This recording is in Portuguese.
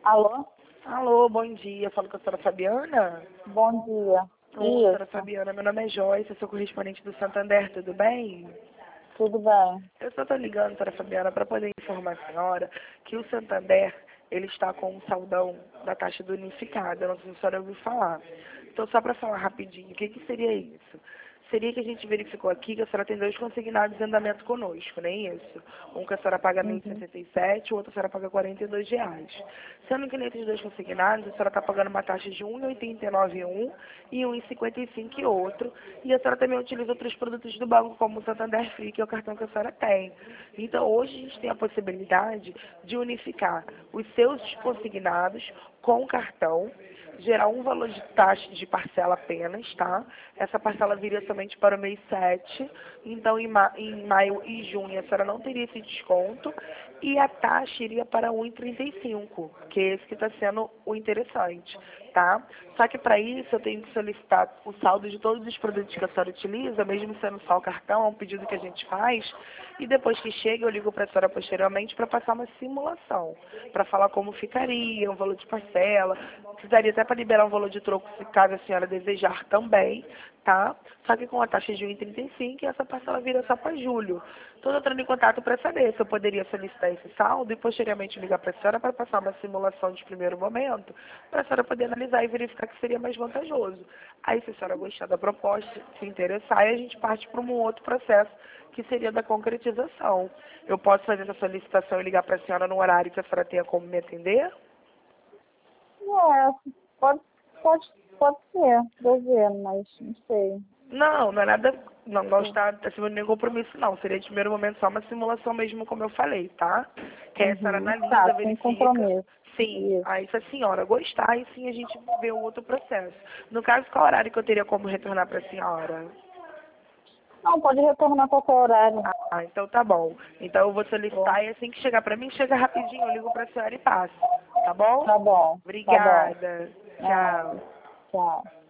Alô? Alô, bom dia. Falo com a senhora Fabiana. Bom dia. Oi, senhora Isso, Fabiana. Meu nome é Joyce, eu sou correspondente do Santander, tudo bem? tudo bem. Eu só estou ligando, senhora Fabiana, para poder informar a senhora que o Santander, ele está com um saldão da taxa do unificado. Eu não sei se a senhora ouviu falar. Então, só para falar rapidinho, o que, que seria isso? Seria que a gente verificou aqui que a senhora tem dois consignados em andamento conosco, não é isso? Um que a senhora paga Uhum. 1.067, o outro a senhora paga R$ 42. Sendo que nesses dois consignados, a senhora está pagando uma taxa de 1,89 um e 1,55 outro. E a senhora também utiliza outros produtos do banco, como o Santander Free, que é o cartão que a senhora tem. Então, hoje a gente tem a possibilidade de unificar os seus consignados com o cartão, gerar um valor de taxa de parcela apenas, tá? Essa parcela viria somente para o mês 7, então em maio e junho a senhora não teria esse desconto e a taxa iria para 1,35, que é esse que está sendo o interessante, tá? Só que para isso eu tenho que solicitar o saldo de todos os produtos que a senhora utiliza, mesmo sendo só o cartão, é um pedido que a gente faz, e depois que chega eu ligo para a senhora posteriormente para passar uma simulação, para falar como ficaria, o valor de parcela, precisaria até para liberar um valor de troco se caso a senhora desejar também, tá? Só que com a taxa de 1,35 essa parcela vira só para julho. Estou entrando em contato para saber se eu poderia solicitar esse saldo e posteriormente ligar para a senhora para passar uma simulação de primeiro momento, para a senhora poder analisar e verificar que seria mais vantajoso. Aí se a senhora gostar da proposta, se interessar, aí a gente parte para um outro processo que seria da concretização. Eu posso fazer essa solicitação e ligar para a senhora no horário que a senhora tenha como me atender? É, pode, pode ser, devendo, mas não sei. Não, não é nada, não está acima de nenhum compromisso, não. Seria de primeiro momento só uma simulação mesmo, como eu falei, tá? Que aí a senhora Uhum. analisa, Tá, sem verifica. compromisso. Sim, Isso. aí se a senhora gostar, aí sim a gente vê o outro processo. No caso, qual horário que eu teria como retornar para a senhora? Não, pode retornar a qualquer horário. Ah, então tá bom. Então eu vou Bom, solicitar e assim que chegar para mim, chega rapidinho, eu ligo para a senhora e passo. Tá bom? tá bom, tá bom. Obrigada. Nada. Tchau. Tchau.